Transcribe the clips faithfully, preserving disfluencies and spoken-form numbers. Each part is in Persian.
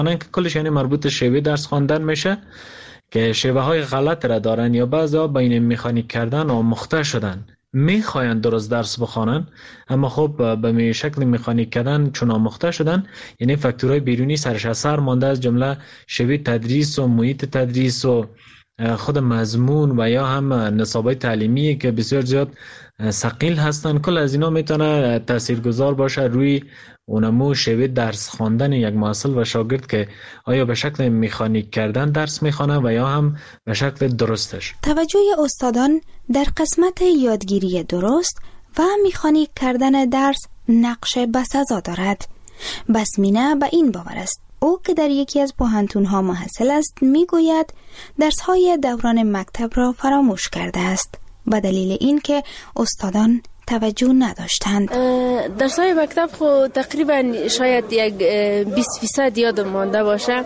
که کلش یعنی مربوط شیوه درس خواندن میشه که شیوه های غلط را دارن یا بعضا بین مکانیک کردن آموخته شدن، میخواین درست درس بخوانن اما خب به می شکل مکانیک کردن چون آموخته شدن، یعنی فاکتورهای بیرونی سرش اثر مانده از جمله شیوه تدریس و محیط تدریس و خود مضمون و یا هم نصابای تعلیمی که بسیار زیاد ثقیل هستن. کل از اینا میتونه تاثیرگذار باشه روی اونمو شیوه درس خواندن یک محصل و شاگرد که آیا به شکل مکانیک کردن درس میخوانه و یا هم به شکل درستش. توجه استادان در قسمت یادگیری درست و مکانیک کردن درس نقش بسزا دارد. بسمینه به این باور است او که در یکی از پوهنتون‌ها محصل است میگوید درس‌های دوران مکتب را فراموش کرده است به دلیل اینکه استادان توجه نداشتند. درس‌های مکتب خو تقریبا شاید یک بیست فیصد یادم مانده باشه،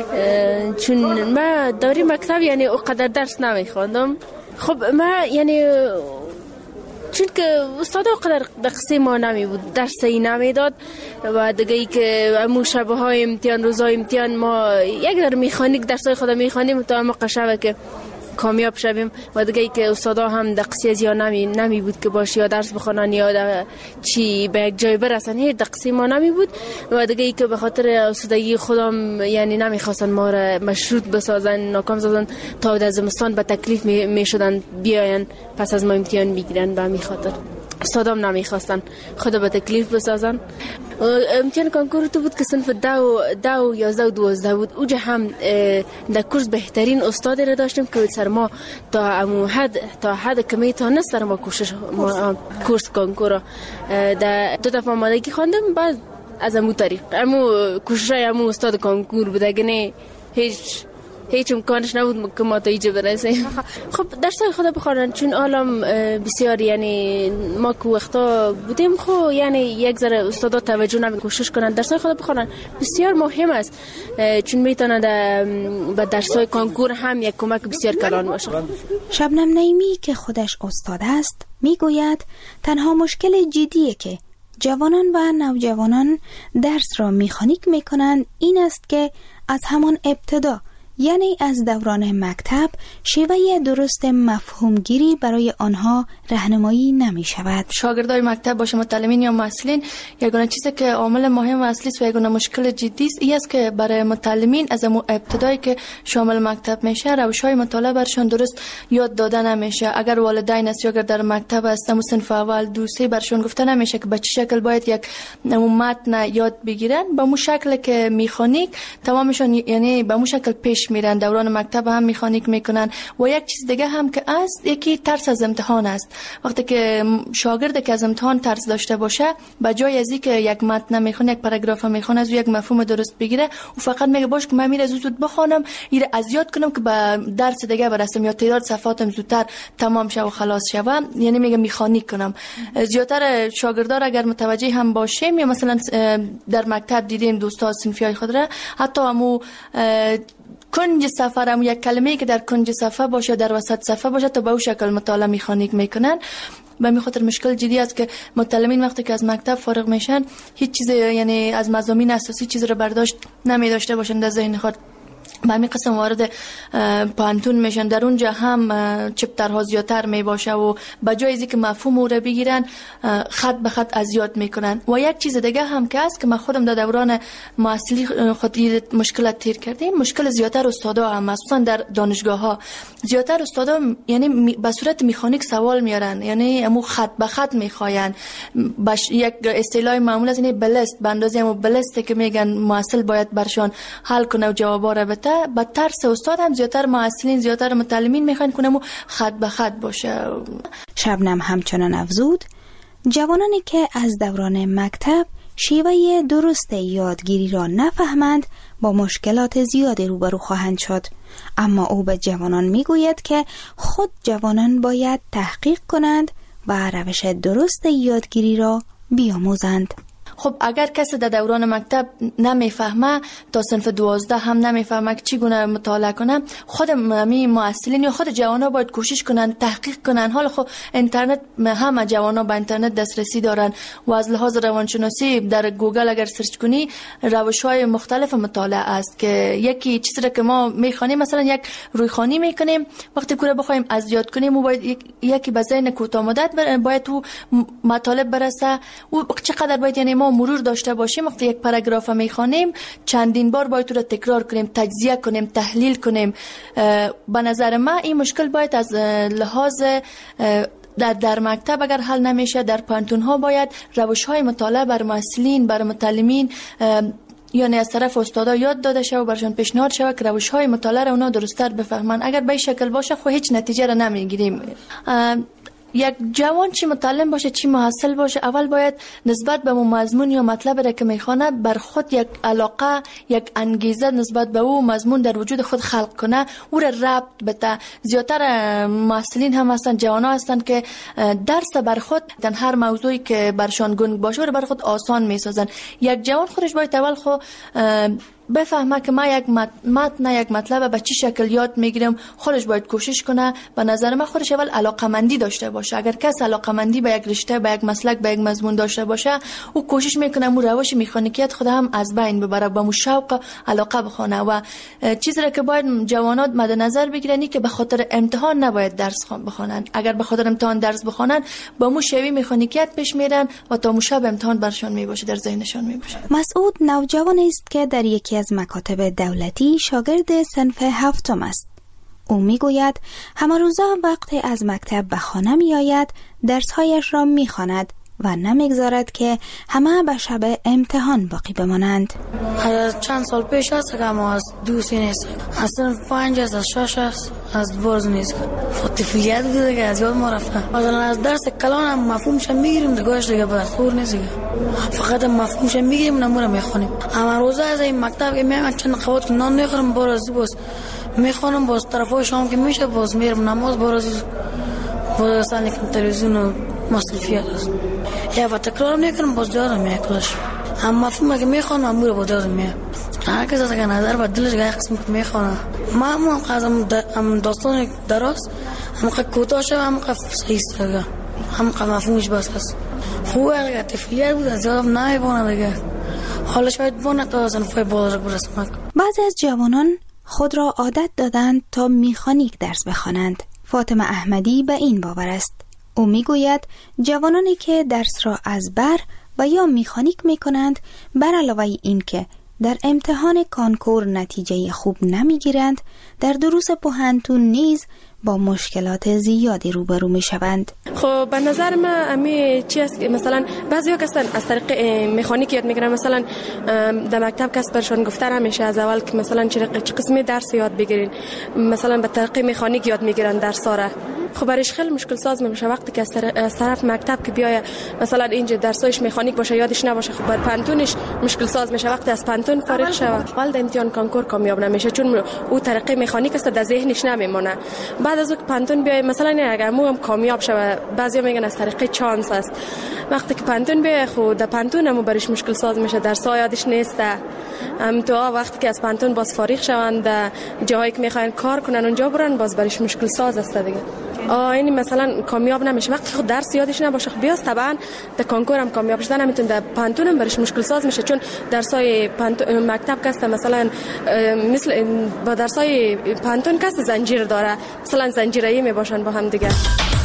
چون من دوره مکتب یعنی اونقدر درس نمیخواندم. خب من یعنی چون که استاد اونقدر دقیقی ما نمی بود، درسی نمیداد و دیگه ای که امو شبه های امتحان روزای امتحان ما یک در میخانیک درسای خود میخوانیم تا ما قشبه که کامیاب شویم و دیگه ای که استادا هم دقیقی از یا نمی نمی بود که باشه یا درس بخونن یا چی به یک جای برسن، هیچ دقیقی ما نمی بود و دیگه ای که به خاطر استادگی خودم یعنی نمیخواستن ما را مشروط بسازن، ناکام سازن تا در زمستان به تکلیف می, می شدن بیاین پس از ما امتحان بگیرن. به همین خاطر استادام نمیخواستن خود به تکلیف بسازن. امتحان کنکور تو بود که صنف دو دو یازده و دوازده بود. اوجا هم در کورس بهترین استاد را داشتیم که سر ما تا امو حد تا حد کمی تا نست سر ما کوشش ما کورس کنکور در دو دفعه آمادگی خواندم. بعد از امو طریق امو کوشش امو استاد کنکور بود، اگه نه هیچ هیچ امکانش نبود که ما تا اینجا برسیم. خب درسای خود بخونن چون عالم بسیار یعنی ما که وقتا بودیم خب یعنی یک ذره استادا توجه نمی کوشش کنن درسای خود بخونن بسیار مهم است، چون میتونه به درسای کنکور هم یک کمک بسیار کلان باشه. شبنم نعیمی که خودش استاد است میگوید تنها مشکل جدیه که جوانان و نوجوانان درس را مکانیک میکنند این است که از همان ابتدا یعنی از دوران مکتب شیوه درست مفهومگیری برای آنها راهنمایی نمی شود. شاگردای مکتب باشه متعلمین یا محصلین یگانه چیزی که عامل مهم و اصلی است و یگانه مشکل جدی است این است که برای متعلمین از ابتدایی که شامل مکتب میشه روش‌های مطالعه برشان درست یاد داده نمیشه. اگر والدین است یا اگر در مکتب است همون صنف اول دو سه برشان گفته نمیشه که به چه شکل باید یک متن یاد بگیرن، به مو شکل که مکانیک تمامشون یعنی به مو شکل پیش میرن. دوران مکتب هم مکانیک میکنن. و یک چیز دیگه هم که است یکی ترس از امتحان است. وقتی که شاگرد که از امتحان ترس داشته باشه به جای از اینکه یک متن میخونه یک پاراگراف میخونه از یک مفهوم درست بگیره و فقط میگه باش که من میره زود بخونم ایره از یاد کنم که به درس دیگه برسم یا تعداد صفحاتم زودتر تمام شه و خلاص شوم، یعنی میگه مکانیک کنم. زیاتر شاگردان اگر متوجه هم باشیم یا مثلا در مکتب دیدیم دوستا صنفیای خود را حتی همو کنج صفحه هم یک کلمه‌ای که در کنج صفحه باشه در وسط صفحه باشه تا به اون شکل مطالعه مکانیک میکنن. به می خاطر مشکل جدی است که متعلمین وقتی که از مکتب فارغ میشن هیچ چیز یعنی از مضامین اساسی چیز رو برداشت نمی داشته باشن در ذهن خود. به همین قسم وارد پانتون میشن، در اونجا هم چپترها زیادتر می باشه و به جای از اینکه مفهوم او رو بگیرن خط به خط از یاد میکنن. و یک چیز دیگه هم که است که من خودم در دوران محصلی خود مشکلات تیر کردیم، مشکل زیادتر استادا هم مخصوصا در دانشگاه ها زیادتر استادا یعنی به صورت مکانیک سوال میارن، یعنی همو خط به خط میخواین. باش یک اصطلاح معمول از این بلست به اندازه همو بلسته که میگن محصل باید برشان حل کنه و جوابا رو بده. با ترس استاد هم زیادتر محصلین زیادتر متعلمین میخوان کنم خط به خط باشه. شبنم همچنان افزود جوانانی که از دوران مکتب شیوه درست یادگیری را نفهمند با مشکلات زیادی روبرو خواهند شد، اما او به جوانان میگوید که خود جوانان باید تحقیق کنند و روش درست یادگیری را بیاموزند. خب اگر کسی در دوران مکتب نمیفهمه تا صنف دوازده هم نمیفهمه که چگونه مطالعه کنه، خود می معلمین یا خود جوانا باید کوشش کنن تحقیق کنن. حالا خب اینترنت همه جوانا به اینترنت دسترسی دارن و از لحاظ روانشناسی در گوگل اگر سرچ کنی روش‌های مختلف مطالعه است که یکی چیزی که ما میخوانیم، مثلا یک رویخوانی میکنیم، وقتی کوره بخوایم از یاد کنیم و باید یکی به ذهن کوتاه مدت باید تو مطالب برسه و چقدر باید یعنی ما مرور داشته باشیم. وقتی یک پاراگراف میخوانیم چندین بار باید تو رو تکرار کنیم، تجزیه کنیم، تحلیل کنیم. به نظر من این مشکل باید از لحاظ در در مکتب اگر حل نمیشه، در پانتون ها باید روش های مطالعه بر محصلین، بر متعلمین یعنی از طرف استادا یاد داده شود و برشان پیشنهاد شود که روش های مطالعه را اونا درست‌تر بفهمن. اگر به این شکل باشه خب هیچ نتیجه را نمیگیریم. یک جوان چی متعلم باشه چی محصل باشه، اول باید نسبت به مضمون یا مطلب را که میخوانه بر خود یک علاقه، یک انگیزه نسبت به او مضمون در وجود خود خلق کنه، او را ربط بده. زیادتر محصلین هم هستن، جوانا هستن که درس بر خود در هر موضوعی که برشان گنگ باشه رو بر خود آسان میسازن. یک جوان خودش باید اول خود بفهمه که ما یک متن یک مطلب به چه شکل یاد میگیرم، خودش باید کوشش کنه. به نظر من خودش اول علاقمندی داشته باشه. اگر کس علاقمندی به یک رشته، به یک مسلک، به یک مضمون داشته باشه، او کوشش میکنه مو روش مکانیکیت خود هم از بین ببره، با مو شوق علاقه بخونه. و چیزی را که باید جوانات مد نظر بگیرن که به خاطر امتحان نباید درس بخونن. اگر به خاطر امتحان درس بخونن با مو شوی مکانیکیت پیش میرن و تا مو شب امتحان برشون میباشه، در ذهنشون میباشه. مسعود نوجوانی است که در یکی از مکاتب دولتی شاگرد صنف هفتم است. او میگوید همه روزا وقتی از مکتب به خانه می آید درسهایش را می خواند و نمیگذارد که همه به شب امتحان باقی بمانند. از چند سال پیش است که ما از دوستی نیست، از صنف پنج است، از شش است، از برز نیست. طفلیت بوده که از یاد ما رفته. مثلا از درس کلان هم مفهومش میگیریم دیگهش دیگه بس خور نیست دیگه. فقط مفهومش میگیریم نمونه میخونیم. اما روزه از این مکتب که میام چند قوت نان میخورم باز باز میخونم، باز طرفای شام که میشه باز میرم نماز، باز باز سانی که تلویزیون و مصرفیات است. یا و تکرار میکنم باز یادم میاد کلش. اما مفهوم که میخونم امور با یادم میاد. هر کس از نظر با دلش گاه قسم که میخونه. ما هم قسم هم داستان دراز هم که کوتاه شد هم که صحیح است هم که مفهومش بس است. خوبه اگر طفلیت بود از یادم نمیبونه دیگه. حالا شاید بونه تا صنفای بالا برسم. بعضی از جوانان خود را عادت دادند تا میخانیک درس بخوانند. فاطمه احمدی به این باور است. او میگوید جوانانی که درس را از بر و یا میخانیک میکنند بر علاوه این که در امتحان کانکور نتیجه خوب نمیگیرند، در دروس پوهنتون نیز با مشکلات زیادی روبرو می شوند. خب به نظر من امی چی است که مثلا بعضیا کسان از طریق مکانیک یاد میگیرن، مثلا در مکتب کس برشون گفته نمیشه از اول که مثلا چه قسمی درس یاد بگیرین، مثلا به طریق مکانیک یاد میگیرن درس را. خب برایش خیلی مشکل ساز میشه وقتی که از طرف مکتب که بیای مثلا اینجا درسایش مکانیک باشه یادش نباشه، خب بعد پانتونش مشکل ساز میشه وقتی از پانتون فارغ شوه. اول امتحان کانکور کامیاب نمیشه چون او طریق مکانیک است در ذهنش نمیمونه. بعد از اون پانتون بیای مثلا اگر مو هم کامیاب شوه، بعضیا میگن از طریق چانس است. وقتی که پانتون بیای خود در پانتون هم برایش مشکل ساز میشه، درس یادش نیست. ام تو وقتی که از پانتون باز فارغ شوند در جایی که میخواین کار کنن اونجا برن باز برایش مشکل ساز است دیگه. آه اینی مثلا کامیاب نمیشه وقتی خود درس یادش نباشه. خب بیاست طبعا در کانکور هم کامیاب شدن نمیتونه، در پانتون هم برش مشکل ساز میشه چون درسای مکتب کست مثلا مثل با درسای پانتون کست زنجیر داره، مثلا زنجیره‌ای میباشن با هم دیگه.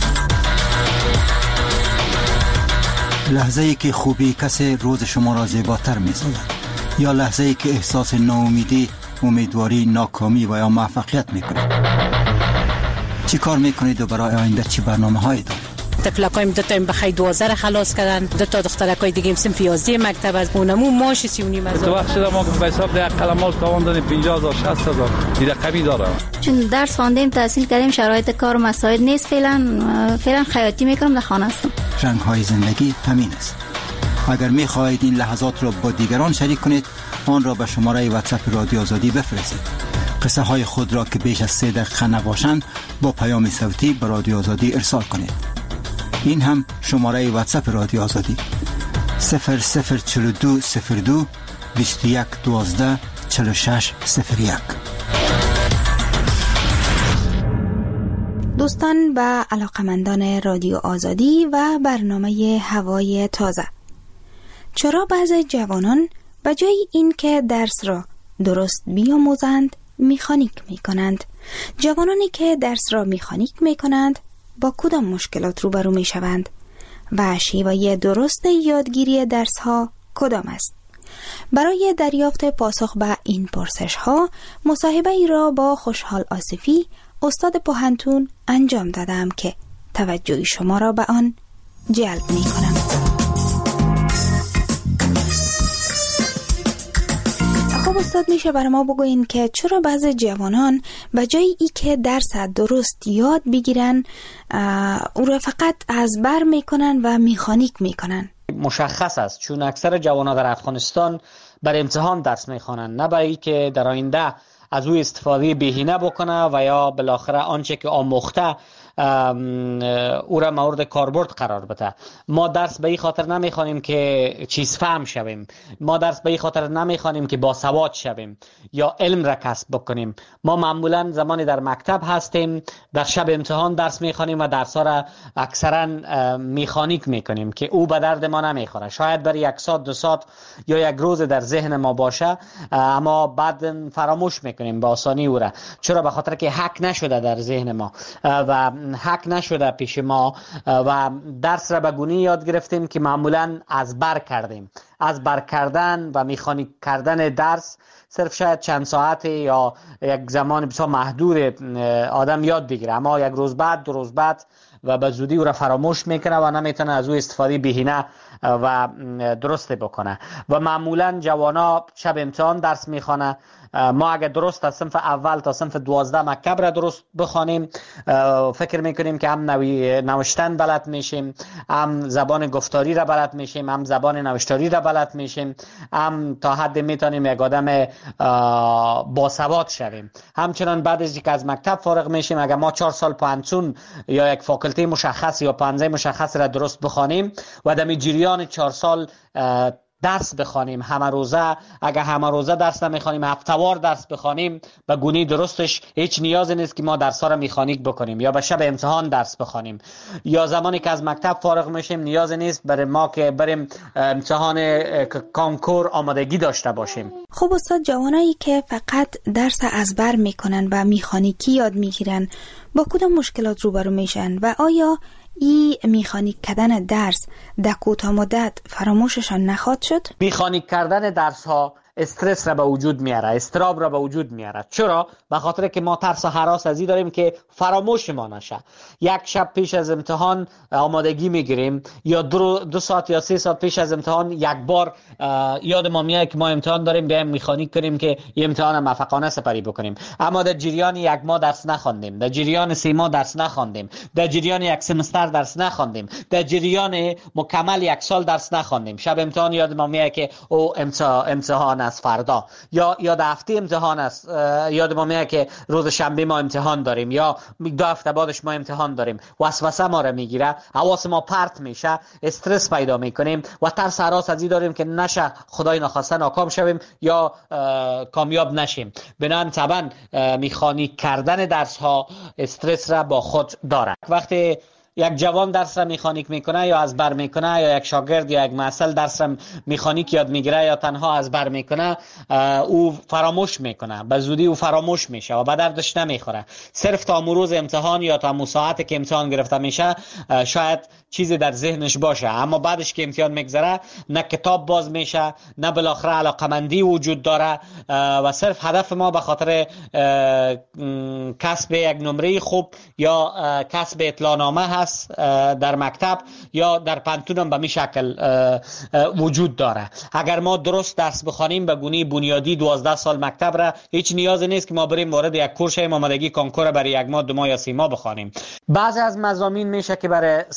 لحظه‌ای که خوبی کسی روز شما را زیباتر می‌سازد یا لحظه‌ای که احساس ناامیدی، امیدواری، ناکامی و یا موفقیت می‌کنید. چی کار میکنید و برای آینده چی برنامه‌هایی دارید؟ طفلکایم دو تا بخای دوازده را خلاص کردن، دو تا دخترکای دیگه صنف یازده مکتب از اونمو ماش سی و نیم هزار. تو وقت شده ما به حساب ده قلماش تاوان دادیم پنجاه هزار شصت هزار دیگه قوی داره. چون درس خواندیم تحصیل کردیم شرایط کار و مساعد نیست، فعلا فعلا خیاطی میکنم در خانه هستم. رنگ‌های زندگی همین است. اگر می‌خواهید این لحظات را با دیگران شریک کنید آن را به شماره واتساپ رادیو آزادی بفرستید. قصه های خود را که بیش از سه دقیقه نباشند با پیام صوتی به رادیو آزادی ارسال کنید. این هم شماره واتساپ رادیو آزادی صفر صفر چهل و دو صفر دو بیست و یک دوازده چهل و شش صفر یک. دوستان و علاقمندان رادیو آزادی و برنامه هوای تازه، چرا بعضی جوانان به جای این که درس را درست بیاموزند میخانیک میکنند؟ جوانانی که درس را میخانیک میکنند با کدام مشکلات روبرو میشوند و شیوه درست یادگیری درس ها کدام است؟ برای دریافت پاسخ به این پرسش ها مصاحبه ای را با خوشحال آصفی استاد پوهنتون انجام دادم که توجه شما را به آن جلب می کنم. خب استاد، میشه برای ما بگوین که چرا بعضی جوانان به جای ای که درس درست یاد بگیرن او را فقط از بر میکنن و میخانیک میکنن؟ مشخص است، چون اکثر جوانان در افغانستان بر امتحان درس میخوانند، نه برای که در آینده از او استفاده بهینه بکنه و یا بالاخره آنچه که آموخته او را مورد کاربرد قرار بده. ما درس به این خاطر نمیخوانیم که چیز فهم شویم، ما درس به این خاطر نمیخوانیم که باسواد شویم یا علم را کسب بکنیم. ما معمولا زمانی در مکتب هستیم در شب امتحان درس میخوانیم و درس ها را اکثرا میخانیک میکنیم که او به درد ما نمیخوره. شاید برای یک ساعت دو ساعت یا یک روز در ذهن ما باشه، اما بعد فراموش میکنیم به آسانی او را. چرا؟ به خاطر که حک نشده در ذهن ما و حک نشده پیش ما و درس را به گونه یاد گرفتیم که معمولا از بر کردیم. از بر کردن و میخانیک کردن درس صرف شاید چند ساعت یا یک زمان بسیار محدود آدم یاد بگیره، اما یک روز بعد دو روز بعد و به زودی او را فراموش میکنه و نمیتونه از او استفاده بهینه و درست بکنه. و معمولا جوانا شب امتحان درس میخوانه. ما اگر درست از صنف اول تا صنف دوازده مکتب را درست بخوانیم، فکر میکنیم که هم نوی نوشتن بلد میشیم، هم زبان گفتاری را بلد میشیم، هم زبان نوشتاری را بلد میشیم، هم تا حد میتونیم یک آدم باسواد شویم. همچنان بعد از اینکه از مکتب فارغ میشیم، اگر ما چهار سال پانسون یا یک فاکولته مشخص یا پانزه مشخص را درست بخوانیم و در جریان چهار سال درس بخوانیم همه روزه، اگر همه روزه درس نمیخوانیم هفته‌وار درس بخوانیم، به گونه درستش هیچ نیازی نیست که ما درس‌ها را میخانیک بکنیم یا به شب امتحان درس بخوانیم. یا زمانی که از مکتب فارغ میشیم نیازی نیست برای ما که بریم امتحان کنکور آمادگی داشته باشیم. خب استاد، جوانایی که فقط درس از بر میکنن و میخانیکی یاد میگیرن با کدام مشکلات روبرو میشن و آیا ای میخانیک کردن درس در کوتاه مدت فراموششان نخواهد شد؟ میخانیک کردن درس ها استرس را به وجود میاره، استراب را به وجود میاره. چرا؟ به خاطر که ما ترس و هراس ازی داریم که فراموش ما نشه. یک شب پیش از امتحان آمادگی میگیریم یا دو, دو ساعت یا سه ساعت پیش از امتحان یک بار یاد ما میاد که ما امتحان داریم، بیایم میخانیک کنیم که این امتحان موفقانه سپری بکنیم. اما در جریان یک ماه درس نخواندیم، در جریان سه ماه درس نخواندیم، در جریان یک سمستر درس نخواندیم، در جریان مکمل یک سال درس نخواندیم. شب امتحان یاد ما میاد که او امتحان از فردا یا یا هفته امتحان است، یاد ما میاد که روز شنبه ما امتحان داریم یا دو هفته بعدش ما امتحان داریم. وسوسه ما را میگیره، حواس ما پرت میشه، استرس پیدا میکنیم و ترس هراس ازی داریم که نشه خدای نخواسته ناکام شویم یا کامیاب نشیم. بنابراین طبعا میخانیک کردن درس ها استرس را با خود داره. وقتی یک جوان درس را میخانیک میکنه یا از بر میکنه، یا یک شاگرد یا یک محصل درس را میخانیک یاد میگیره یا تنها از بر میکنه، او فراموش میکنه، به زودی او فراموش میشه و به دردش نمیخوره. صرف تا روز امتحان یا تا ساعتی که امتحان گرفته میشه شاید چیزی در ذهنش باشه، اما بعدش که امتحان میگذره نه کتاب باز میشه، نه بالاخره علاقمندی وجود داره و صرف هدف ما به خاطر کسب یک نمره خوب یا کسب اطلاع نامه هست در مکتب یا در پانتون به می شکل وجود داره. اگر ما درست درس بخوانیم به گونه بنیادی دوازده سال مکتب را، هیچ نیازی نیست که ما بریم وارد یک کورس آمادگی کنکور برای یک ماه دو ماه یا سه ماه بخوانیم. بعضی از مضامین میشه که برای صرف برای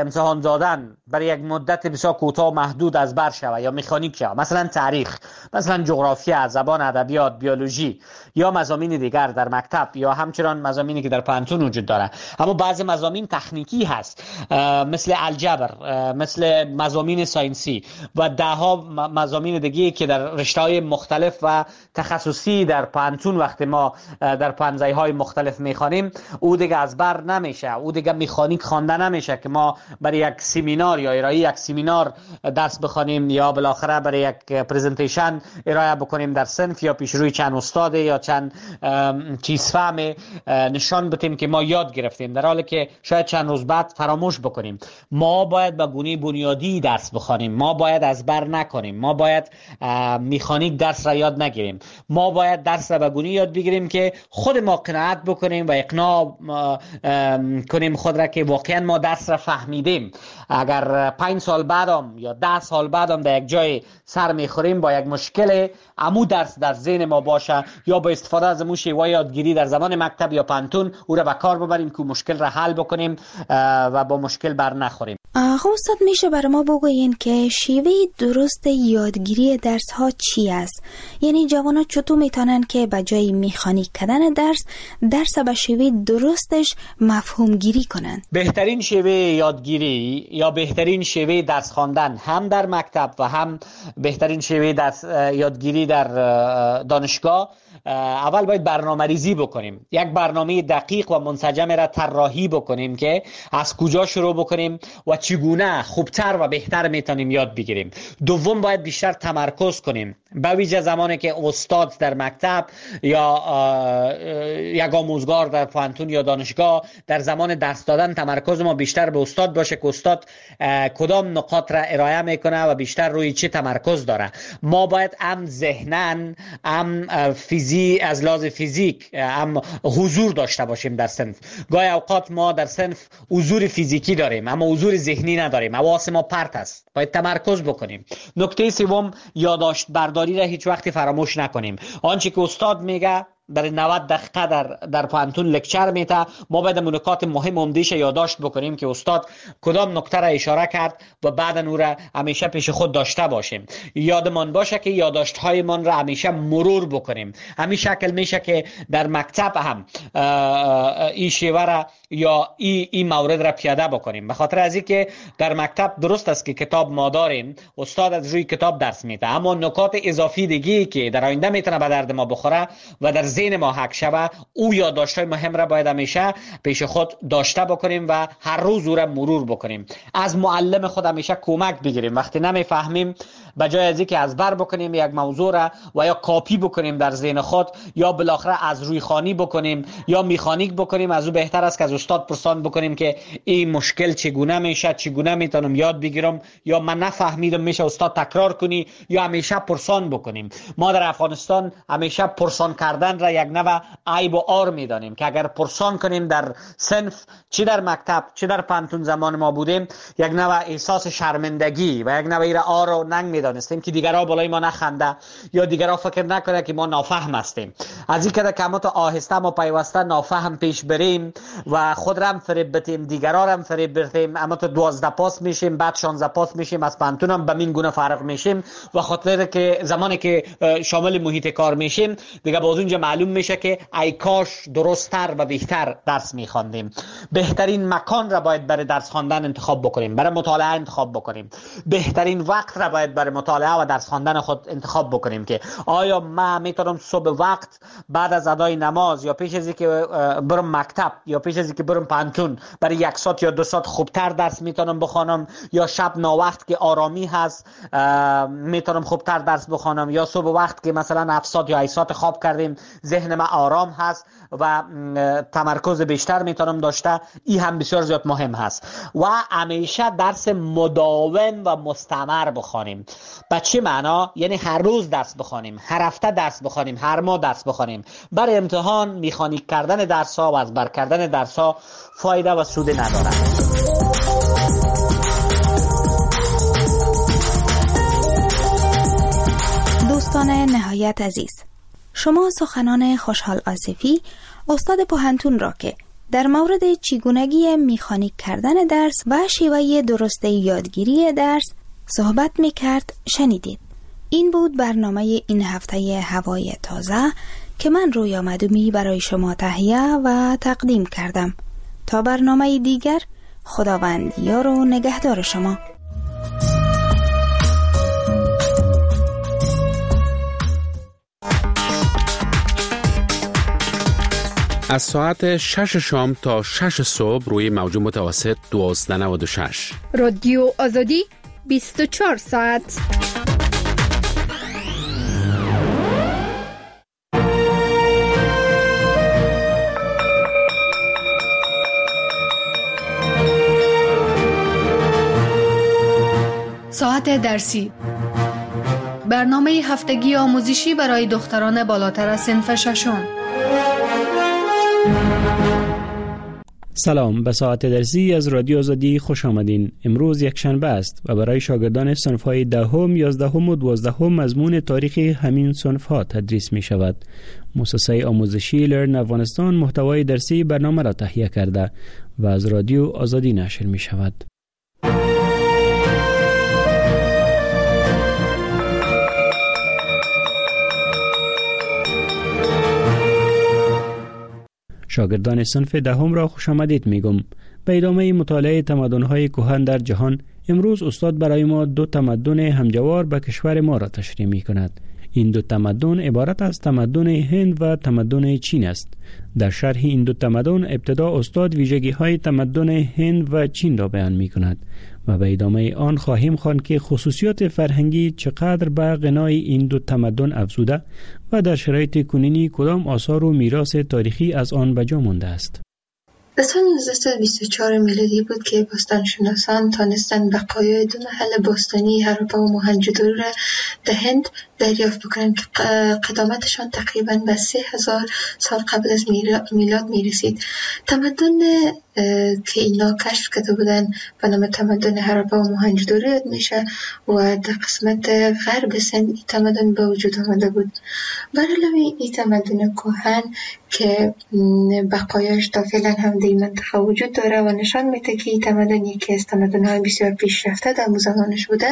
امتحان دادن برای یک مدت بسیار کوتاه و محدود از بر شود یا مکانیک شود، مثلا تاریخ، مثلا جغرافیا، زبان، ادبیات، بیولوژی یا مضامین دیگر در مکتب یا همچنان مضامینی که در پانتون وجود داره. اما بعضی مضامین تکنیکی هست مثل الجبر، مثل مضامین ساینسی و ده ها مضامین دیگه که در رشته‌های مختلف و تخصصی در پانتون وقتی ما در پانزه‌های مختلف میخوانیم او دیگه از بر نمیشه، او دیگه مکانیک خوانده نمیشه که ما برای یک سمینار یا ارائه یک سمینار درس بخوانیم یا بالاخره برای یک پرزنتیشن ارائه بکنیم در صنف یا پیش روی چند استاد یا چند چیز فهم نشان بدیم که ما یاد گرفتیم، در حالی که شاید چند روز بعد فراموش بکنیم. ما باید به گونه بنیادی درس بخوانیم، ما باید از بر نکنیم، ما باید مکانیک درس را یاد نگیریم، ما باید درس را به گونه یاد بگیریم که خود ما قناعت بکنیم و اقناع کنیم خود را که واقعا ما درس را فهمیدیم. اگر پنج سال بعدم یا ده سال بعدم در یک جای سر میخوریم با یک مشکل، امو درس در ذهن ما باشه یا با استفاده از امو شیوه یادگیری در زمان مکتب یا پانتون او را به کار ببریم که مشکل را حل بکنیم و با مشکل بر نخوریم. آقا استاد میشه برای ما بگوین که شیوه درست یادگیری درس ها چی است؟ یعنی جوانا چطور میتونن که به جای مکانیک کردن درس درس به شیوه درستش مفهوم گیری کنن؟ بهترین شیوه یادگیری یا بهترین شیوه درس خواندن هم در مکتب و هم بهترین شیوه درس یادگیری در دانشگاه، اول باید برنامه ریزی بکنیم، یک برنامه دقیق و منسجم را طراحی بکنیم که از کجا شروع بکنیم و چگونه خوبتر و بهتر میتونیم یاد بگیریم. دوم باید بیشتر تمرکز کنیم، به ویژه زمانی که استاد در مکتب یا یک آموزگار در پانتون یا دانشگاه در زمان درس دادن تمرکز ما بیشتر به استاد باشه که استاد کدام نقاط را ارائه میکنه و بیشتر روی چه تمرکز داره. ما باید هم ذهناً هم فیزی از لحاظ فیزیک هم حضور داشته باشیم در صنف. گاهی اوقات ما در صنف حضور فیزیکی داریم اما حضور ذهنی نداریم، حواس ما پرت است، باید تمرکز بکنیم. نکته سوم یادداشت برداری را هیچ وقت فراموش نکنیم. آنچه که استاد میگه برای نود دقیقه در در پانتون لکچر میته، ما باید نکات مهم عمده‌اش یادداشت بکنیم که استاد کدام نکته را اشاره کرد و بعد اون را همیشه پیش خود داشته باشیم. یادمان باشه که یادداشت هایمان را همیشه مرور بکنیم. همین شکل میشه که در مکتب هم این شیوه را یا این این مورد را پیاده بکنیم. به خاطر از اینکه در مکتب درست است که کتاب ما داریم، استاد از روی کتاب درس میده، اما نکات اضافی دیگه که در آینده میتونه به درد ما بخوره و در ذهن ما حک شوه، او یادداشت‌های مهم را باید همیشه پیش خود داشته بکنیم و هر روز او را مرور بکنیم. از معلم خود همیشه کمک بگیریم. وقتی نمیفهمیم به جای از اینکه از بر بکنیم یک موضوع را و یا کاپی بکنیم در ذهن خود یا بالاخره از روی خوانی بکنیم یا مکانیک بکنیم، از او بهتر است که از استاد پرسان بکنیم که این مشکل چگونه میشه، چگونه میتونم یاد بگیرم، یا من نفهمیدم میشه استاد تکرار کنی، یا همیشه پرسان بکنیم. ما در افغانستان همیشه پرسان کردن را یک نوع عیب و عار میدانیم که اگر پرسان کنیم در صنف، چه در مکتب چه در پانتون زمان ما بودیم، یک نوع احساس شرمندگی و یک نوع عار و ننگ میدانستیم که دیگرها بالای ما نخنده یا دیگرها فکر نکنه که ما نافهم هستیم. از این که کمات آهسته ما پیوسته نافهم پیش بریم و خود را هم فریب بدیم، دیگرها را هم فریب بدیم، اما تو دوازده پاس میشیم، بعد شانزده پاس میشیم، از پانتون هم به این گونه فرق میشیم و خاطر که زمانی که شامل محیط کار میشیم دیگه باز اونجا معلوم میشه که ای کاش درست‌تر و بهتر درس میخواندیم. بهترین مکان را باید برای درس خواندن انتخاب بکنیم، برای مطالعه انتخاب بکنیم. بهترین وقت را باید برای مطالعه و درس خواندن خود انتخاب بکنیم که آیا من میتونم صبح وقت بعد از ادای نماز یا پیش از اینکه برم مکتب یا پیش از اینکه برم پانتون برای یک ساعت یا دو ساعت خوبتر درس میتونم بخوانم، یا شب ناوقت که آرامی هست میتونم خوبتر درس بخوانم، یا صبح وقت که مثلا هفت ساعت یا هشت ساعت خواب کردیم ذهن من آرام هست و تمرکز بیشتر میتونم داشته. این هم بسیار زیاد مهم هست. و همیشه درس مداوم و مستمر بخوانیم. به چه معنا؟ یعنی هر روز درس بخوانیم، هر هفته درس بخوانیم، هر ماه درس بخوانیم. برای امتحان مکانیک کردن درس ها و از بر کردن درس ها فایده و سود ندارد. دوستان نهایت عزیز، شما سخنان خوشحال آصفی استاد پوهنتون را که در مورد چگونگی مکانیک کردن درس و شیوه درست یادگیری درس صحبت میکرد شنیدید. این بود برنامه این هفته هوای تازه که من روی آمدومی برای شما تهیه و تقدیم کردم. تا برنامه دیگر، خداوند یار و نگهدار شما. از ساعت شش شام تا شش صبح روی موج متوسط دوازده نود و شش. رادیو آزادی بیست و چهار ساعت. ساعت درسی، برنامه هفتگی آموزشی برای دختران بالاتر از صنف ششم. سلام، به ساعت درسی از رادیو آزادی خوش آمدین. امروز یک شنبه است و برای شاگردان صنف‌های دهم، یازدهم و دوازدهم مضمون تاریخ همین صنف‌ها تدریس می شود. مؤسسه آموزشی لرن افغانستان محتوای درسی برنامه را تهیه کرده و از رادیو آزادی نشر می شود. شاگردان صنف دهم را خوش آمدید میگم. به ادامه مطالعه تمدن‌های کهن در جهان، امروز استاد برای ما دو تمدن همجوار به کشور ما را تشریح می‌کند. این دو تمدن عبارت از تمدن هند و تمدن چین است. در شرح این دو تمدن ابتدا استاد ویژگی‌های تمدن هند و چین را بیان می‌کند و به ادامه آن خواهیم خواند که خصوصیات فرهنگی چقدر به غنای این دو تمدن افزوده و در شرایط کنونی کدام آثار و میراث تاریخی از آن به جا مانده است. در سال نوزده صد و بیست و چهار میلادی بود که باستانشناسان تانستند بقایای دو محل باستانی هراپا و موهنجودارو را در هند دریافت بکنند که قدامتشان تقریباً به سه هزار سال قبل از میلاد میرسید. تمدن که اینا کشف کرده بودن به نام تمدن هراپا و موهنجودارو یاد میشه و در قسمت غرب سند این تمدن به وجود آمده بود. بر علاوه این تمدن کهن که بقایاش تا فعلا هم در این منطقه وجود داره و نشان میده که این تمدن یکی از تمدن‌های بسیار پیشرفته در اون زمانش بوده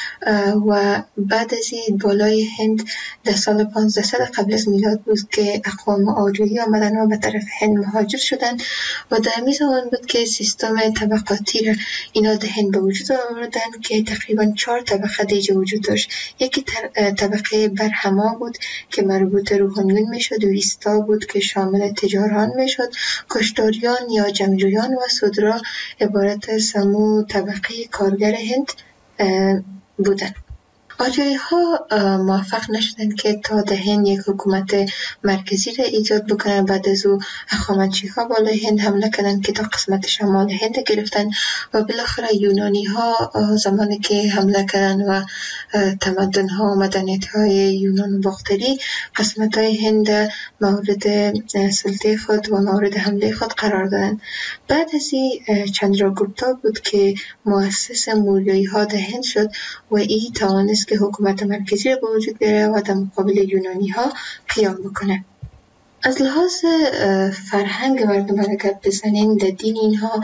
و بعد از این بالای هند در سال پانزده قبل از میلاد بود که اقوام آریایی آمدن و به طرف هند مهاجر شدن و در همین زمان بود که سیستم طبقاتی را اینا در هند به وجود آوردن که تقریبا چهار طبقه دیگه وجود داشت. یکی طبقه برهما بود که مربوط روحانیون میشد و ویستا بود که شامل تجاران میشد. کشتاریان یا جنگجویان و سودرا عبارت از سمو طبقه کارگر هند بودند. آریایی ها موفق نشدند که تا در هند یک حکومت مرکزی را ایجاد بکنند. بعد از او هخامنشی ها بالای هند حمله کردند که تا قسمت شمال هند گرفتن و بالاخره یونانی ها زمانی که حمله کردند و تمدن ها و مدنیت های یونان و باختری قسمت های هند مورد سلطه خود و مورد حمله خود قرار دادند. بعد از این چندراگوپتا بود که مؤسس موریایی ها در هند شد و این توانست که حکومت مرکزی را به وجود بیاره و در مقابل یونانی ها قیام بکنه. از لحاظ فرهنگ مردم اگر بزنین در دین اینها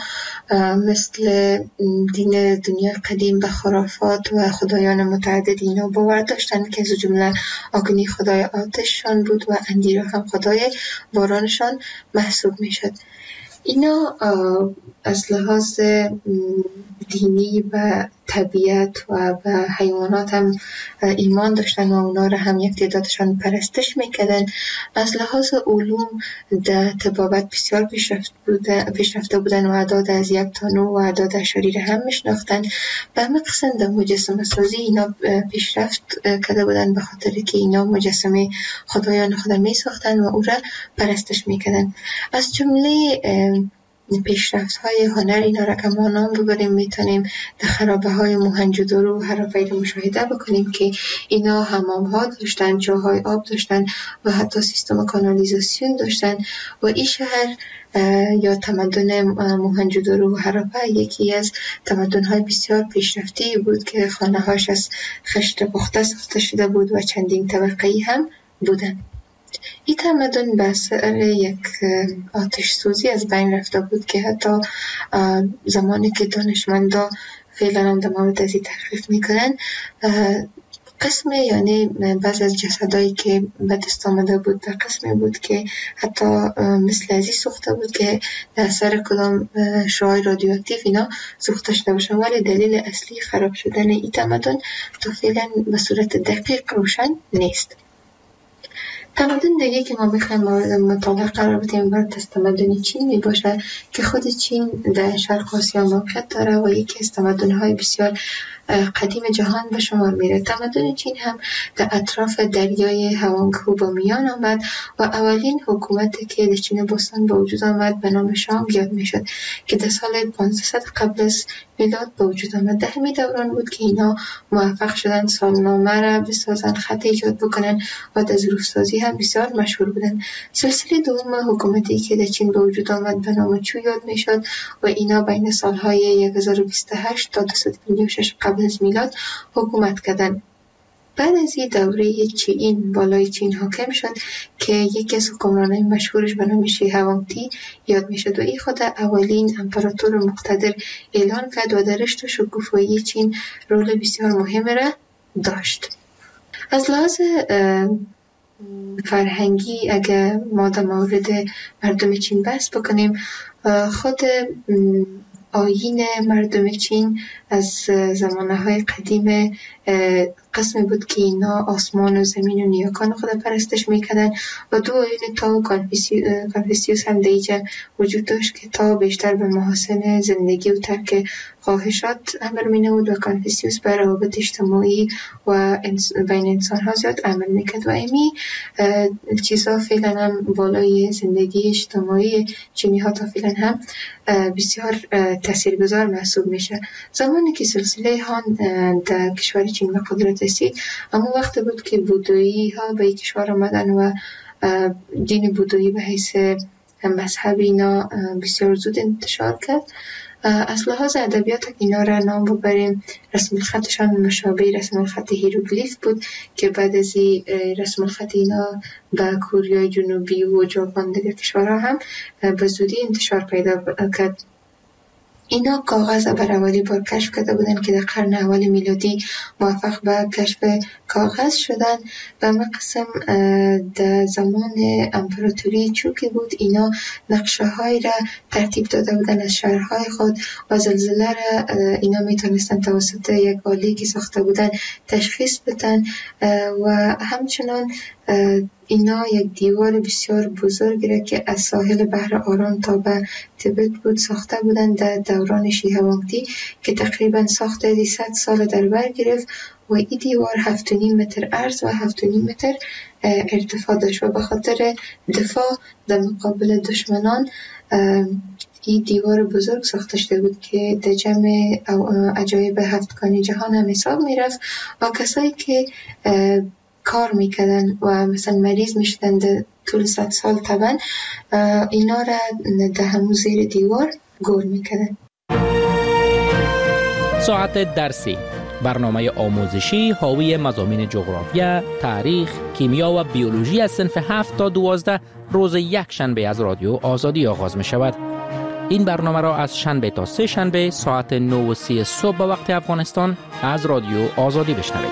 مثل دین دنیا قدیم به خرافات و خدایان متعدد اینا باور داشتن که از جمله آگنی خدای آتششان بود و اندیرا هم خدای بارانشان محسوب می شد. اینا از لحاظ دینی و طبیعت و به حیوانات هم ایمان داشتن و اونا را هم یک تعدادشان پرستش میکردن. از لحاظ علوم در طبابت بسیار پیشرفت بوده پیشرفته بودن و اعداد از یک تا نه و اعداد اشاری هم میشناختن. به همه قسم در مجسمه سازی اینا پیشرفت کرده بودن به خاطر که اینا مجسمه خدایان خدا میساختن و او را پرستش میکردن. از جمله پیشرفت‌های هنر اینا را که ما نام ببریم میتونیم در خرابه های موهنجودارو و هراپا را مشاهده بکنیم که اینا حمام ها داشتن، جاهای آب داشتن و حتی سیستم کانالیزاسیون داشتن و این شهر یا تمدن موهنجودارو و هراپا یکی از تمدن های بسیار پیشرفته بود که خانه هاش از خشت پخته ساخته شده بود و چندین طبقه‌ای هم بودن. این تمدن به اثر یک آتش سوزی از بین رفته بود که حتی زمانی که دانشمندا فعلا هم در مورد از این تحقیق میکنن، قسم یعنی بعض از جسدایی که به دست آمده بود و قسمی بود که حتی مثل ازی سوخته بود که در اثر کدام شعاع رادیواکتیو اینا سوخته شده باشه، ولی دلیل اصلی خراب شدن این تمدن تا فعلا به صورت دقیق روشن نیست. تمدن دیگه که ما میخوایم مورد مطالعه قرار بدیم برای تمدن چین می باشه که خود چین در شرق آسیا موقعیت داره و یکی از تمدن‌های بسیار قدیم جهان به شمار میره. تمدن چین هم در اطراف دریای هوانگهو با میان آمد و اولین حکومتی که در چین باستان به وجود آمد به نام شانگ یاد میشد که در سال پانصد قبل از میلاد به وجود آمد. در همین دوران بود که اینا موفق شدن سالنامه را بسازن، خط ایجاد بکنن و در ظروف‌سازی هم بسیار مشهور بودن. سلسله دوم حکومتی که در چین به وجود آمد به نام چو یاد میشد و اینا بین سالهای هزار و بیست و هشت تا دویست و پنجاه و شش قبل از میلاد حکومت کردند. بعد از این دوره چین بالای چین حاکم شد که یکی از حکمرانای مشهورش به نام شی هوانگتی یاد میشد و این خود اولین امپراتور مقتدر اعلان کرد و در رشد و شکوفایی چین رول بسیار مهم را داشت. از لحاظ فرهنگی اگر ما در مورد مردم چین بحث بکنیم، خود آیین مردم چین از زمانهای قدیم قسمی بود که اینا آسمان و زمین و نیاکان خود پرستش میکردن و دو آیین تا و کانفوسیوس هم دیجا وجود داشت که تا بیشتر به محاسن زندگی و ترک خواهشات امر مینود و کانفوسیوس بر روابط اجتماعی و بین انسان ها زیاد عمل میکرد و امی چیزا فعلا هم بالای زندگی اجتماعی چینی ها تا فعلا هم بسیار تاثیرگذار محسوب میشه. زمانی که سلسله هان در کشور چین به قدرت رسید، اما وقت بود که بودایی ها به کشور آمدن و دین بودایی به حیث مذهب اینا بسیار زود انتشار کرد. از لحاظ ادبیات اینا را نام ببریم، رسم الخطشان مشابه رسم الخط هیروگلیف بود که بعد از رسم الخط اینا به کره جنوبی و ژاپن دیگر کشورها هم به زودی انتشار پیدا کرد. اینا کاغذ بر اولی بار کشف کرده بودن که در قرن اول میلادی موفق به کشف کاغذ شدن و ما قسم در زمان امپراتوری چو که بود اینا نقشه های را ترتیب داده بودن از شهرهای خود و زلزله را اینا میتونستن توسط یک آلی که ساخته بودن تشخیص بدن و همچنان اینا یک دیوار بسیار بزرگ را که از ساحل بحر آرام تا به تبت بود ساخته بودند در دوران شی هوانگتی که تقریبا ساخته صد سال در بر گرفت و این دیوار هفت و نیم متر عرض و هفت و نیم متر ارتفاع داشت و به خاطر دفاع در مقابل دشمنان این دیوار بزرگ ساخته شده بود که در جمع عجایب هفتگانی جهان هم حساب می رفت و کسایی که کار میکردن و مثلا مریض میشدن در طول صد سال طبعا اینا را در همون زیر دیوار گور میکردن. ساعت درسی، برنامه آموزشی حاوی مضامین جغرافیا، تاریخ، کیمیا و بیولوژی از صنف هفت تا دوازده روز یک شنبه از رادیو آزادی آغاز می شود. این برنامه را از شنبه تا سه شنبه ساعت نه و سی صبح به وقت افغانستان از رادیو آزادی بشنوید.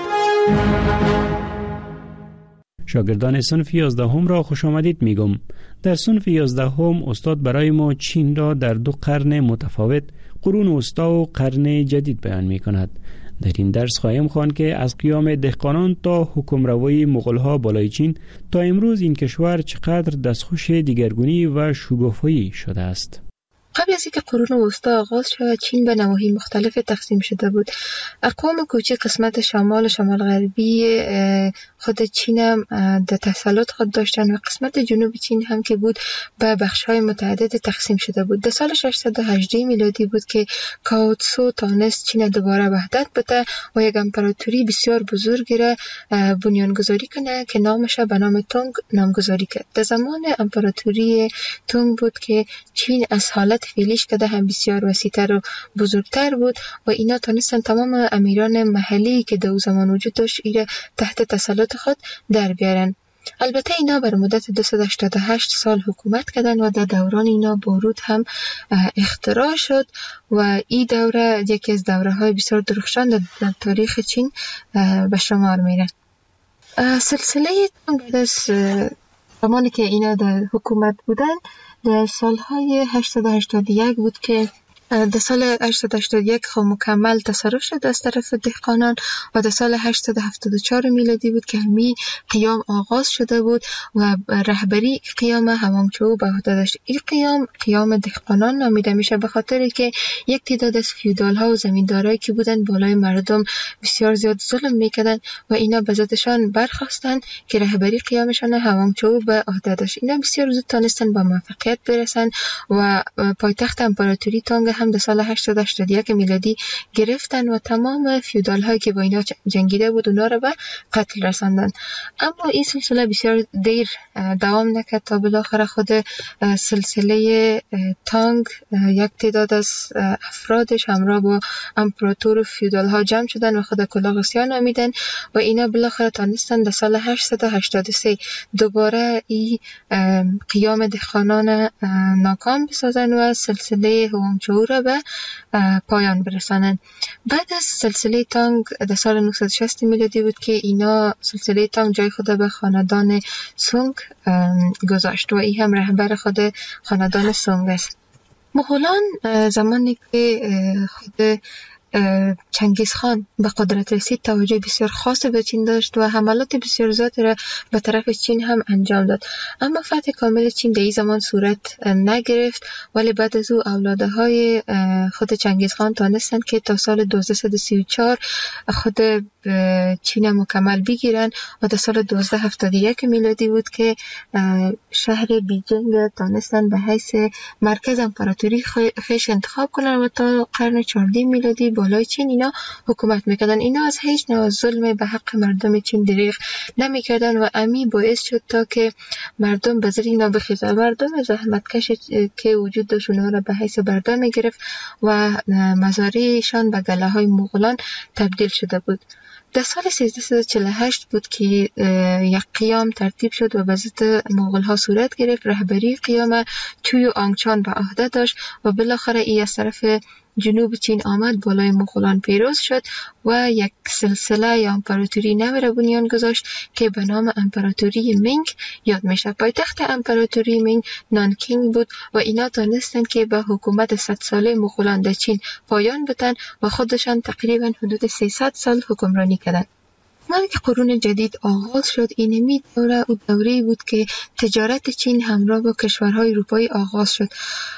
شاگردان صنف یازدهم را خوش آمدید میگم. در صنف یازدهم استاد برای ما چین را در دو قرن متفاوت، قرون وسطی و قرن جدید بیان می کند. در این درس خواهیم خواند که از قیام دهقانان تا حکمروایی مغول‌ها بالای چین تا امروز این کشور چقدر دستخوش دیگرگونی و شگفت‌هایی شده است. قبل از اینکه قرون وسطی آغاز شود، چین به نواحی مختلف تقسیم شده بود. اقوام کوچک قسمت شمال و شمال غربی خود چین هم در تسلط خود داشتن و قسمت جنوب چین هم که بود به بخش‌های متعدد تقسیم شده بود. در سال ششصد و هجده میلادی بود که کاو تسو تانست چین دوباره وحدت بده و یک امپراتوری بسیار بزرگی را بنیانگذاری کنه که نامش به نام تونگ نامگذاری کرد. در زمان امپراتوری تونگ بود که چین از حالت فعلیش که هم بسیار وسیع‌تر و بزرگتر بود و اینا تونستن تمام امیران محلی که در زمان وجود داشت ایره تحت تسلط خود در بیارن. البته اینا بر مدت دویست و هشتاد و هشت سال حکومت کردن و در دوران اینا بارود هم اختراع شد و این دوره یکی از دوره های بسیار درخشان در تاریخ چین به شمار میره. سلسله تانگ از زمانی که اینا در حکومت بودن در سالهای هشتصد و هشتاد و یک بود که در سال هشتصد و هشتاد و یک خب مکمل تصرف شد از طرف دهقانان و در سال هشتصد و هفتاد و چهار میلادی بود که همی قیام آغاز شده بود و رهبری قیام هوانگچو به عهده داشت. این قیام قیام دهقانان نامیده میشه به خاطر که یک تعداد از فیودال ها و زمیندارایی که بودن بالای مردم بسیار زیاد ظلم میکردن و اینا به ذاتشان برخواستن که رهبری قیامشان هوانگچو به عهده داشت. اینا بسیار زود تانستن با موفقیت برسن و پایتخت امپراتوری تانگ هم در سال هشتصد و هشتاد و یک میلادی گرفتن و تمام فیودال هایی که با اینا جنگیده بود اونا رو به قتل رساندن. اما این سلسله بسیار دیر دوام نکرد تا بالاخره خود سلسله تانگ یک تعداد از افرادش همراه با امپراتور و فیودال ها جمع شدن و خود کلاغسیا نامیدن و اینا بالاخره تانستن در سال هشتصد و هشتاد و سه دوباره این قیام دهقانان ناکام بسازن و سلسله هوانگچو را به پایان برسانند. بعد از سلسله تانگ در سال نهصد و شصت میلادی بود که اینا سلسله تانگ جای خود به خاندان سونگ گذاشت و این هم رهبر خود خاندان سونگ است. مغولان زمانی که خود چنگیز خان به قدرت رسید توجه بسیار خاص به چین داشت و حملات بسیار زیادی را به طرف چین هم انجام داد. اما فتح کامل چین در این زمان صورت نگرفت ولی بعد از او اولاده های خود چنگیز خان تانستند که تا سال دویست و سی و چهار خود چین مکمل بگیرن و در سال دویست و هفتاد و یک میلادی بود که شهر بیجینگ تانستند به حیث مرکز امپراتوری خیش انتخاب کنند و تا قرن چهاردهم میلادی بالای چین اینا حکومت میکردن. اینا از هیچ نوع ظلم به حق مردم چین دریغ نمیکردن و امی باعث شد تا که مردم به زیر اینا بخیزن. مردم زحمتکش که وجود داشت اونا را به حیث برده میگرفت و مزارعشان به گله های مغولان تبدیل شده بود. در سال سیزده و چهل و هشت بود که یک قیام ترتیب شد و به ضد مغول ها صورت گرفت. رهبری قیام توی آنگچان به عهده داشت و بالاخره ای از طرف جنوب چین آمد بالای مغولان پیروز شد و یک سلسله یا امپراتوری نو را بنیان گذاشت که به نام امپراتوری مینگ یاد میشه. پایتخت امپراتوری مینگ نانکینگ بود و اینا تانستند که به حکومت صد ساله مغولان در چین پایان بدن و خودشان تقریبا حدود سیصد سال حکمرانی کردند. وقتی که قرون جدید آغاز شد اینمی دوره او دوره بود که تجارت چین همراه با کشورهای اروپایی آغاز شد.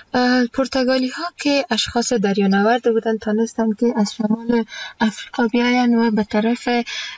پرتغالی ها که اشخاص دریانورد بودند تانستند که از شمال افریقا بیاین و به طرف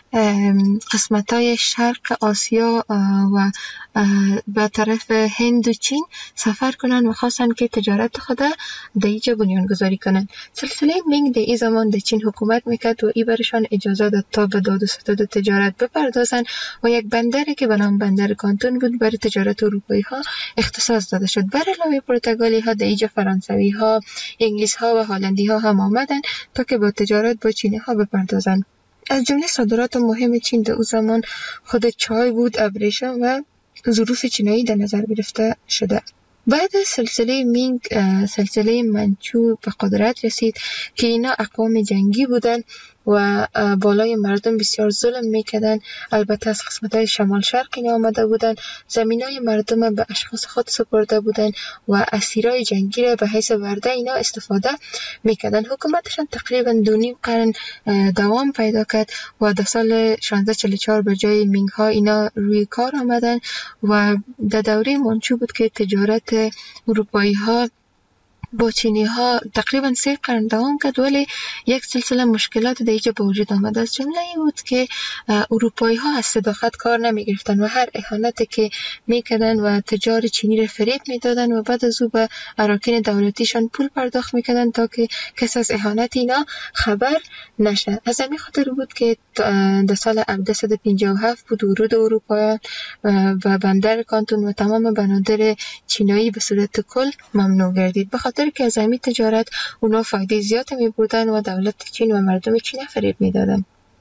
قسمت های شرق آسیا و به طرف هند و چین سفر کنند و خواستند که تجارت خود در اینجا بنیان گذاری کنند. سلسله مینگ در این زمان در چین حکومت میکرد و ای برشان اجازه داد تا به داد و ستد تجارت بپردازند و یک بندری که به نام بندر کانتون بود برای تجارت اروپایی ها اختصاص داده شد. بر علاوه پرتغالی ها در اینجا فرانسوی ها، انگلیس ها و هلندی ها هم آمدند تا که با تجارت با چینی ها بپردازند. از جمله صادرات مهم چین در او زمان خود چای بود، ابریشم و ظروف چینایی در نظر گرفته شده. بعد از سلسله مینگ سلسله منچو به قدرت رسید که اینا اقوام جنگی بودند و بالای مردم بسیار ظلم میکردن. البته از قسمت‌های شمال شرق اینا آمده بودن، زمینای مردم به اشخاص خود سپرده بودن و اسیرای جنگی را به حیث ورده اینا استفاده میکردن. حکومتشان تقریبا دو نیم قرن دوام پیدا کرد و در سال شانزده چهل و چهار به جای مینگ ها اینا روی کار آمدن و در دوره منچو بود که تجارت اروپایی ها با چینی ها تقریبا سه قرن دوام کرد ولی یک سلسله مشکلات در اینجا به وجود آمد. از جمله این بود که اروپایی ها از صداقت کار نمی گرفتن و هر اهانتی که میکردن و تجار چینی را فریب میدادن و بعد از او به اراکین دولتیشان پول پرداخت میکردن تا که کس از اهانت اینا خبر نشه. از همین خاطر بود که در سال هزار و صد و پنجاه و هفت بود ورود اروپاییان و بندر کانتون و تمام بنادر چینایی به صورت کل ممنوع گردید. بخاطر که از همین تجارت اونا فایده زیاد می بردن و دولت چین و مردم چین فریب می دادن.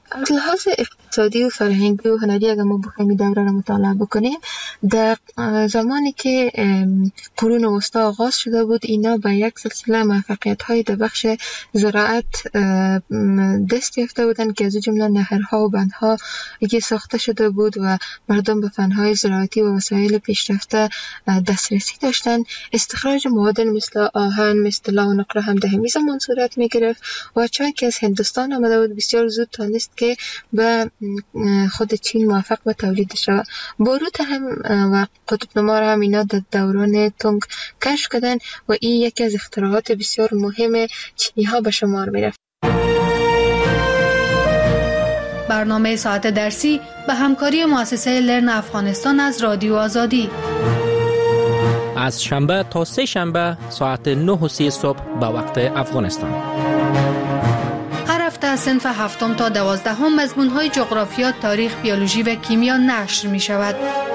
از لحاظ اقتصادی و فرهنگی و هنری اگر ما بخوایم این دوره را مطالعه بکنیم، در زمانی که قرون وسطا آغاز شده بود، اینا به یک سلسله موفقیت های در بخش زراعت دست یافته بودند که از جمله نهرها و بندها که ساخته شده بود و مردم به فنهای زراعتی و وسایل پیشرفته دسترسی داشتند. استخراج مواد مثل آهن، مثل لا و نقره هم در همین زمان صورت می گرفت و چون که از هندوستان آمده بود بسیار زود تانست که به خود چین موفق به تولید شود. باروت هم و قطب نما هم اینا در دوران تونگ کشف کردن و این یکی از اختراعات بسیار مهم چینی ها به شمار می رفت. برنامه ساعت درسی به همکاری مؤسسه لرن افغانستان از رادیو آزادی از شنبه تا سه شنبه ساعت نه و سی صبح به وقت افغانستان. هر هفته از صنف هفتم تا دوازدهم مضمون‌های جغرافیا، تاریخ، بیولوژی و کیمیا نشر می شود.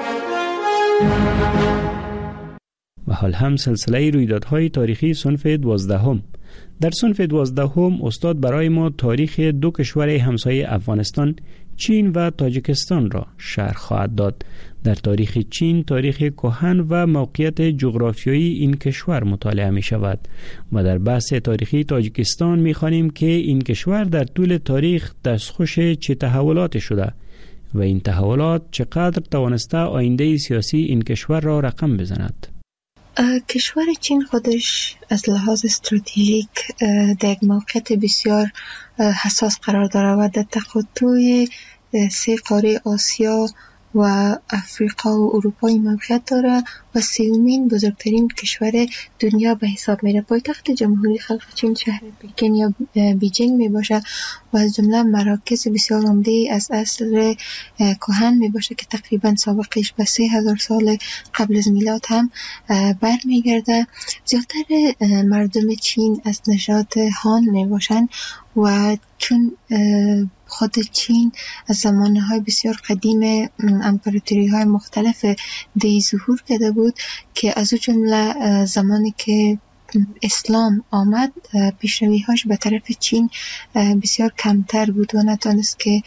و حال هم سلسله رویدادهای تاریخی صنف دوازدهم. در صنف دوازدهم استاد برای ما تاریخ دو کشور همسایه افغانستان، چین و تاجیکستان را شرح خواهد داد. در تاریخ چین تاریخ کهن و موقعیت جغرافیایی این کشور مطالعه می شود و در بحث تاریخی تاجیکستان می خوانیم که این کشور در طول تاریخ دستخوش چه تحولاتی شده و این تحولات چقدر توانسته آینده سیاسی این کشور را رقم بزند. کشور چین خودش از لحاظ استراتژیک در یک موقعیت بسیار حساس قرار داره و در تقاطع سه قاره آسیا و افریقا و اروپا موقعیت داره و سومین بزرگترین کشور دنیا به حساب میره. پایتخت جمهوری خلق چین شهر پکن یا بیجینگ می باشه و از جمله مراکز بسیار عمده از عصر کهن می باشه که تقریبا سابقش به سه هزار سال قبل از میلاد هم بر می گرده. زیادتر مردم چین از نژاد هان می باشن و چون خود چین از زمانهای بسیار قدیم امپراتوری های مختلف دی ظهور کرده بود که از او جمله زمانی که اسلام آمد پیشروی هاش به طرف چین بسیار کمتر بود و نتانست که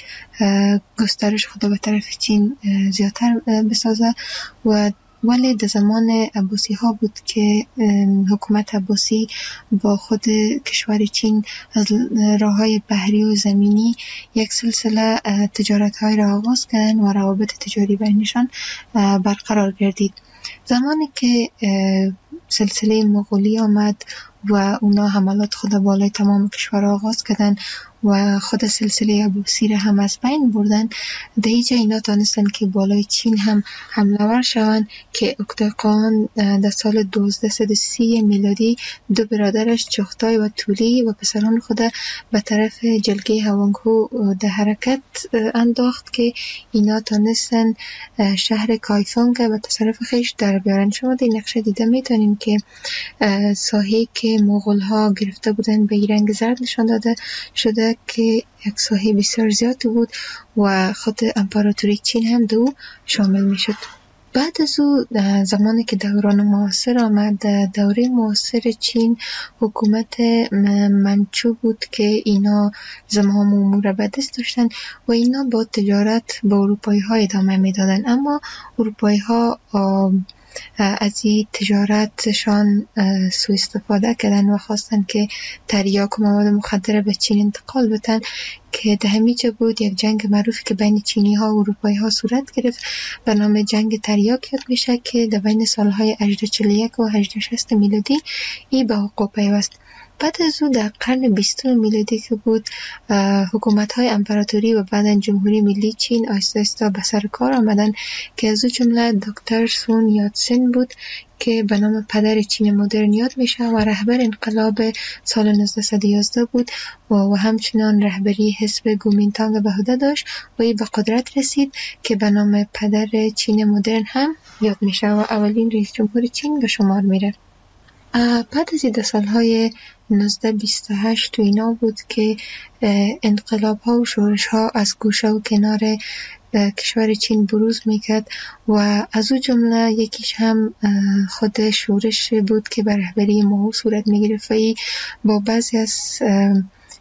گسترش خود به طرف چین زیادتر بسازه و ولی در زمان عباسی ها بود که حکومت عباسی با خود کشور چین از راه های بحری و زمینی یک سلسله تجارت های را آغاز کردن و روابط تجاری بینشان برقرار گردید. زمانی که سلسله مغولی آمد و اونا حملات خود بالای تمام کشور آغاز کردن و خود سلسله عباسی را هم از بین بردن، در اینجا اینا تانستن که بالای چین هم حمله ور شوند که اکتاقان در سال دوازده سی میلادی دو برادرش چغتای و تولی و پسران خود به طرف جلگه هوانگهو در حرکت انداخت که اینا تانستن شهر کایفونگ به تصرف خیش در بیارن. شما در نقشه دیده میتونیم که ساحه که مغول ها گرفته بودن به رنگ زرد نشان داده شده که یک ساحه بسیار زیادی بود و خود امپراتوری چین هم دو شامل می شد. بعد از او زمانی که دوران معاصر آمد، دوره معاصر چین حکومت منچو بود که اینا زمام امور به دست داشتن و اینا با تجارت با اروپایی ها ادامه می دادن، اما اروپایی ها از این تجارتشان سوء استفاده کردن و خواستن که تریاک و مواد مخدر به چین انتقال بدن که در همیجا بود یک جنگ معروفی که بین چینی ها و اروپایی ها صورت گرفت به نام جنگ تریاک یاد میشه که در بین سالهای هجده چهل و یک و هجده شصت میلادی ای به حقوق پیوست. بعد از او در قرن بیستم میلادی که بود حکومت های امپراتوری و بعداً جمهوری ملی چین آهسته آهسته به سر کار آمدن که از او جمله دکتر سون یاتسن بود که به نام پدر چین مدرن یاد میشه و رهبر انقلاب سال نوزده یازده بود و, و همچنان رهبری حزب کومینتانگ به عهده داشت و این به قدرت رسید که به نام پدر چین مدرن هم یاد میشه و اولین رئیس جمهور چین به شمار میره. بعد از این سالهای نوزده بیست و هشت تو اینا بود که انقلاب ها و شورش ها از گوشه و کنار کشور چین بروز میکرد و از او جمله یکیش هم خود شورش بود که به رهبری ماو صورت میگرفت و با بعضی از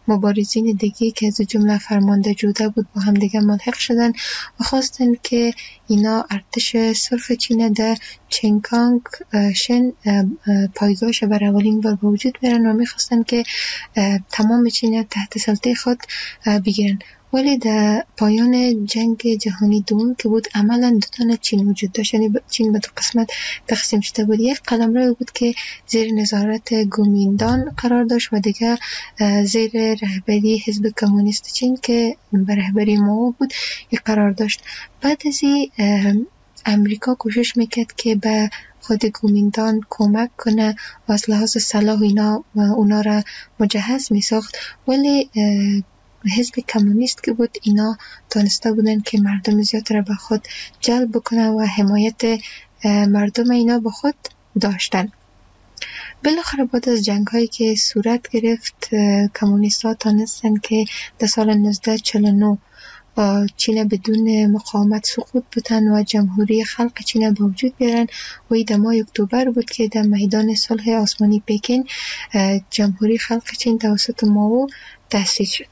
مبارزین دیگه که از جمله فرمانده جوده بود با هم دیگه ملحق شدن و خواستن که اینا ارتش سرخ چین در چنگانگ شن پایگاهش بر اولین بار به وجود بیارن و میخواستن که تمام چین تحت سلطه خود بگیرن. ولی در پایان جنگ جهانی دوم که بود عملا دو تا چین وجود داشت، یعنی چین به دو قسمت تقسیم شده بود. یک قلمرو بود که زیر نظارت گومیندان قرار داشت و دیگه زیر رهبری حزب کمونیست چین که به رهبری مائو بود یک قرار داشت. بعد از این امریکا کوشش میکرد که به خود گومیندان کمک کنه و از لحاظ سلاح اینا اونا را مجهز میساخت، ولی حزب کمونیست که بود اینا دانسته بودن که مردم زیاد را به خود جلب بکنه و حمایت مردم اینا به خود داشتن. بالاخره بعد از جنگ هایی که صورت گرفت کمونیست ها تانستن که در سال نوزده چهل و نه چین بدون مقاومت سقوط بودن و جمهوری خلق چین به وجود بیارن و این در ماه اکتبر بود که در میدان صلح آسمانی پکین جمهوری خلق چین توسط مائو تأسیس شد.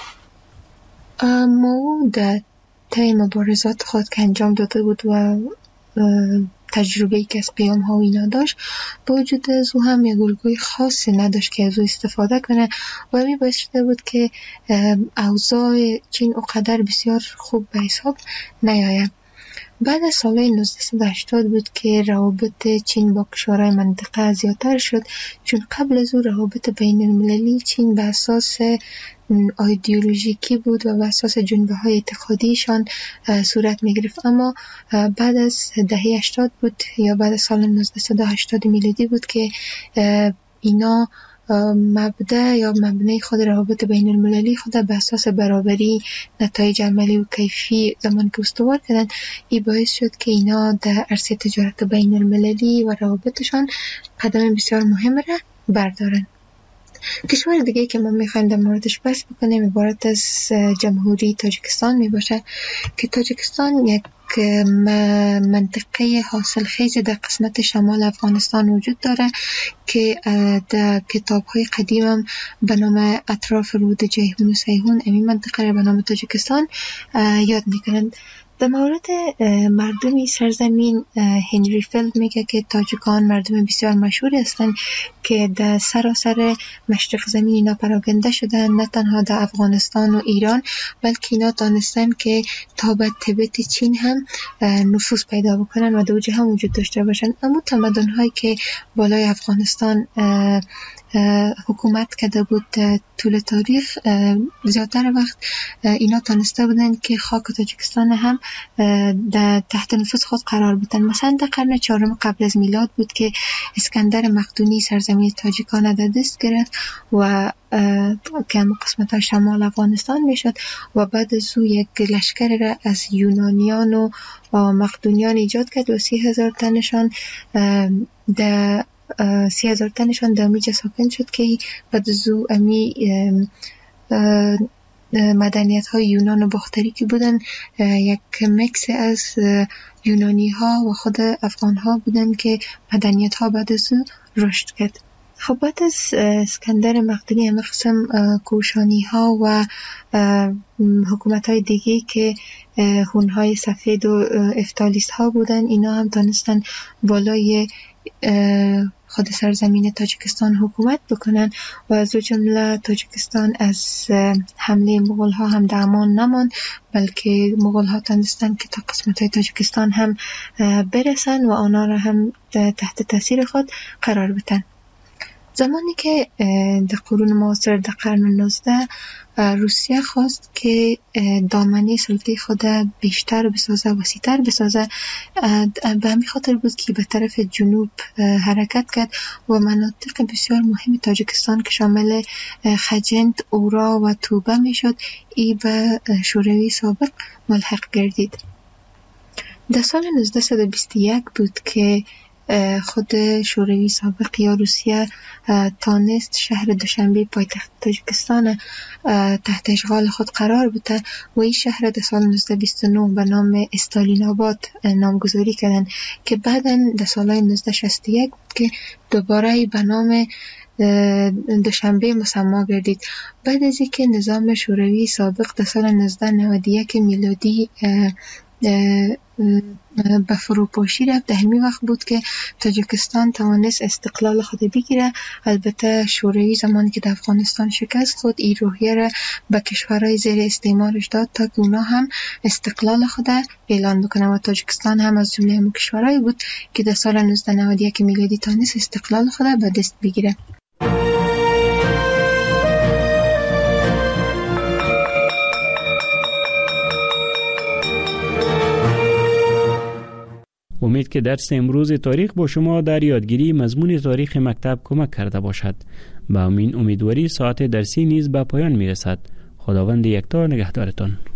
مائو در طی مبارزات خود که انجام داده بود و تجربه‌ای که از قیام ها و اینا داشت، با وجود از او هم یک الگوی خاصی نداشت که از او استفاده کنه و می باعث شده بود که اوضاع چین اونقدر بسیار خوب به حساب نیاید. بعد از سال نوزده هشتاد بود که روابط چین با کشورهای منطقه زیادتر شد، چون قبل از او روابط بین المللی چین به اساس ایدئولوژیکی بود و به اساس جنبه های اعتقادیشان صورت می گرفت. اما بعد از دهه هشتاد بود یا بعد از سال نوزده هشتاد میلادی بود که اینا مبدأ یا مبنای خود روابط بین المللی خود به اساس برابری، نتایج عملی و کیفی زمان که استوار کردن، این باعث شد که اینا در عرصه تجارت بین المللی و روابطشان قدم بسیار مهم را بردارن. کشور دیگه که ما میخوایم در موردش بحث بکنیم عبارت از جمهوری تاجیکستان می باشه که تاجیکستان یک منطقه حاصل خیز در قسمت شمال افغانستان وجود داره که در کتاب‌های قدیم هم به نام اطراف رود جیهون و سیهون این منطقه را به نام تاجیکستان یاد میکنند. در مورد مردمی سرزمین هنری فیلد میگه که تاجیکان مردم بسیار مشهوری هستند که در سراسر مشرق زمین اینا پراکنده شدن، نه تنها در افغانستان و ایران بلکه اینا دانستن که تا به تبت چین هم نفوذ پیدا بکنن و در اوج هم وجود داشته باشن. اما تمدن هایی که بالای افغانستان حکومت کرده بود طول تاریخ زیادتر وقت اینا تانسته بودن که خاک تاجیکستان هم در تحت نفوذ خود قرار بدن. مثلا در قرن چهارم قبل از میلاد بود که اسکندر مقدونی سرزمین تاجیکان در دست گرفت و که هم قسمت ها شمال افغانستان میشد و بعد از او یک لشکر را از یونانیان و مقدونیان ایجاد کرد و سی هزار تنشان در سی هزار تنشان در امیجا ساکن شد که بعد از او امی مدنیت های یونان و باختری که بودن یک مکس از یونانی ها و خود افغان ها بودن که مدنیت ها بعد از او رشد کرد. خب بعد از اسکندر مقدونی همه قسم کوشانی ها و حکومت های دیگه که هون های سفید و افتالیست ها بودن اینا هم دانستن بالای خود سرزمین تاجیکستان حکومت بکنن و از جمله تاجیکستان از حمله مغول ها هم در امان نمان، بلکه مغول ها تونستن که تا قسمت های تاجیکستان هم برسن و آنها را هم تحت تاثیر خود قرار بدن. زمانی که در قرون معاصر در قرن نوزده روسیه خواست که دامنه سلطه خود بیشتر بسازه، وسیع‌تر بسازه، به همین خاطر بود که به طرف جنوب حرکت کرد و مناطق بسیار مهم تاجیکستان که شامل خجند، اورا و توبه میشد ای به شوروی سابق ملحق گردید. در سال نوزده بیست و یک بود که خود شوروی سابق یا روسیه تانست شهر دوشنبه پایتخت تاجیکستان تحت اشغال خود قرار بده و این شهر در سال نوزده بیست و نه به نام استالین آباد نامگذاری کردن که بعداً در سال نوزده شصت و یک بود که دوباره به نام دوشنبه مسما گردید. بعد از اینکه نظام شوروی سابق در سال نوزده نود و یک میلادی به فروپاشی رفت، در همین وقت بود که تاجیکستان توانست استقلال خود بگیره. البته شوروی زمانی که در افغانستان شکست خود این روحیه را به کشورهای زیر استعمارش داد تا که اونا هم استقلال خود اعلان بکنه و تاجیکستان هم از جمله همون کشورهایی بود که در سال نوزده نود و یک میلادی توانست استقلال خود به دست بگیره. امید که درس امروز تاریخ با شما در یادگیری مضمون تاریخ مکتب کمک کرده باشد. با این امیدواری ساعت درسی نیز به پایان می رسد. خداوند یکتا نگهدارتان.